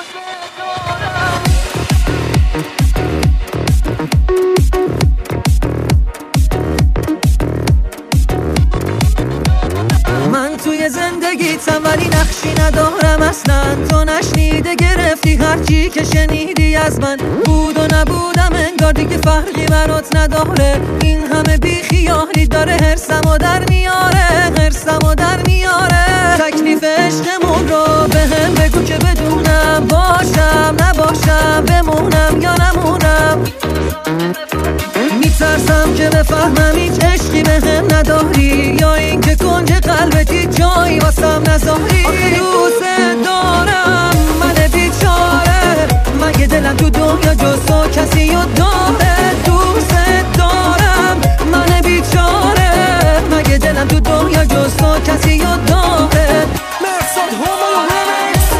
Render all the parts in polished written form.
من توی زندگیتم ولی نقشی ندارم اصلا. تو نشنیده گرفتی هرچی که شنیدی از من. بود و نبودم انگار دیگه فرقی برات نداره. این همه بیخیالی داره هرسمو در میاره، هرسمو در میاره. تکلیف عشقمون رو بهم بگو که بدونم، باشم نباشم، بمونم یا نمونم. میترسم که بفهمم هیچ عشقی بهم نداری، یا اینکه کنج قلبتی جایی واسم نذاری. آخه دوست دارم من بیچاره، مگه دلم تو دنیا جز تو کسی رو داره؟ دوست دارم من بیچاره، مگه دلم تو دنیا جز تو کسی رو داره؟ مرساد هومو رمیکس.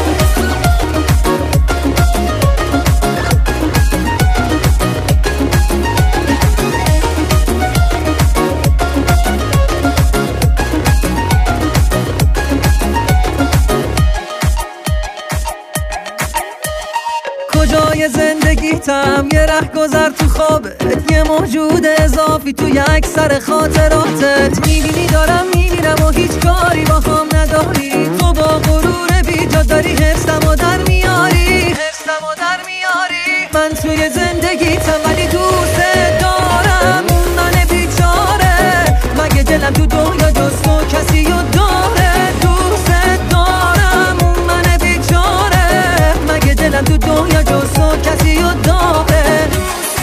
کجای زندگیتم یه ره گذر تو خوابت، یه موجود اضافی توی اکثر خاطراتت. میبینی دارم میمیرم و هیچ کاری با هم نداری. تو با غرور بیجا داری حرسمو در میاری، حرسمو در میاری. من توی زندگیتم ولی دوست دارم من بیچاره، مگه دلم تو دنیا جز تو کسی رو داره؟ دوست دارم من بیچاره، مگه دلم تو دنیا جز تو کسی رو داره؟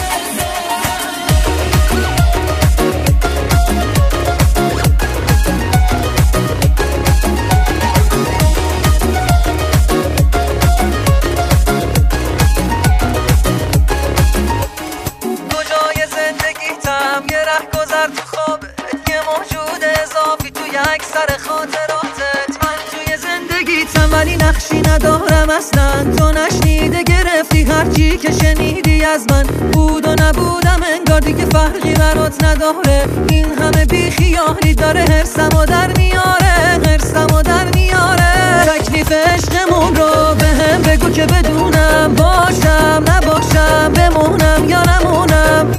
کجای زندگیتم یه ره گذر تو خوابت، یه موجود اضافی توی اکثر خاطراتت. من توی زندگیتم ولی نقشی ندارم اصلا. تو نشنیده گرفتی هرچی که شنیدی از من. بود و نبودم انگار دیگه فرقی برات نداره. این همه بیخیالی داره هرسمو در میاره، هرسمو در میاره. تکلیف عشقمون رو بهم بگو که بدونم، باشم نباشم، بمونم یا نمونم.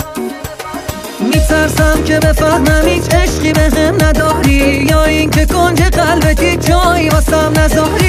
میترسم که بفهمم هیچ عشقی بهم نداری، یا اینکه کنج قلبتی جایی واسم نذاری.